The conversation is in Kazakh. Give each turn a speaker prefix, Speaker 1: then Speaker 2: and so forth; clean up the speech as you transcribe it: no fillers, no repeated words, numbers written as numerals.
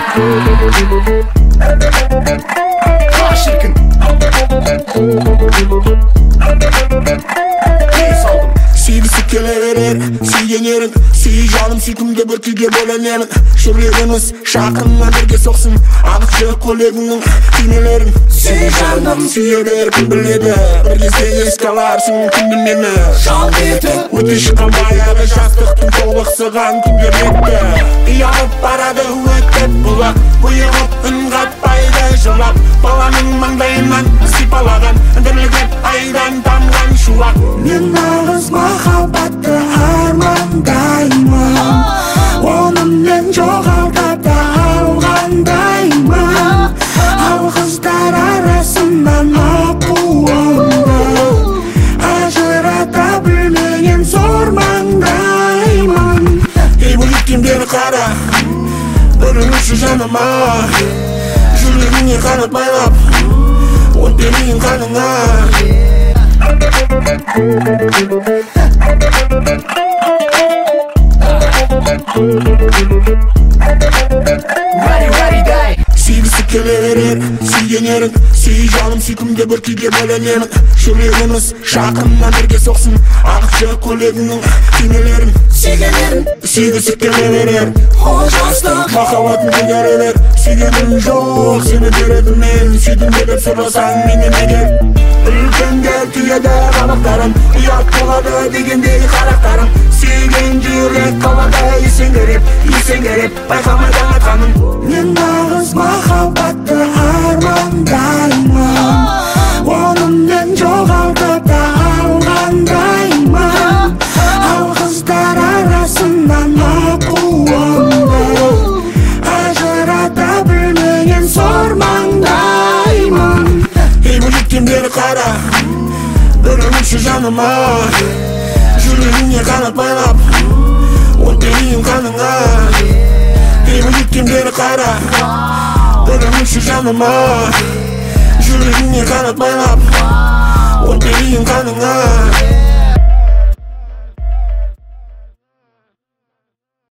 Speaker 1: Şirkin Sevgisi keleverer, suygenerin Suyu canım sükümde bir kuyga bölenerin Şurayınız şakınla birge soksun Ağıtçı koleginin kinelerin Suyu canım suyever kim biledi Bir kese eskalarsın kim bilmeni Şal deydi Öte şıkan bayağı jastıktın Toluk sığan kimger etti Yağıp baradı ötep bulak Buyuğup ün katpaydı жылап Баланың маңдайынан сипалаған Дірлігіп айдан тамған шуақ
Speaker 2: Мен нағыз махаббатты армандаймын Оны мен жоғалтата алғандаймын Ал қыздар арасынан ақуымды Ажырата білмеген зор маңдаймын
Speaker 1: Ей бұл еткендері қара Бөлінуші жаныма Жүрегіңе қанат байлап От берейін қаныңа Sevgisi keleverer, sүйгенерің Сүй жаным сүйкімде бір күйге бөленемін Жүрегіміз жақыннан бірге соқсын Ақшы көлегінің кенелерін Сүйгенерің Сүйгісі келеверер Ол жастық Махаббатын көгерелер Сүйгенім жоқ, сені береді мен Сүйдім деп сұрасаң менен егер Үлкендер түйеді қабақтарым Ұят болады дегендей қарақтарым Сүйген жүрек қалада есеңгереп байқамай таң атқаның
Speaker 2: Мен нағыз махаббатты армандаймын Оны мен жоғалтата алғандаймын Ал қыздар арасынан ақуымды Ажырата білмеген зор маңдаймын
Speaker 1: Ей бұл еткендері қара Бөлінуші жаныма Жүрегіңе қанат байлап От берейін қаныңа Ей бұл еткендері қара Бөлінуші жаныма Жүрегіңе қанат байлап От берейін қаныңа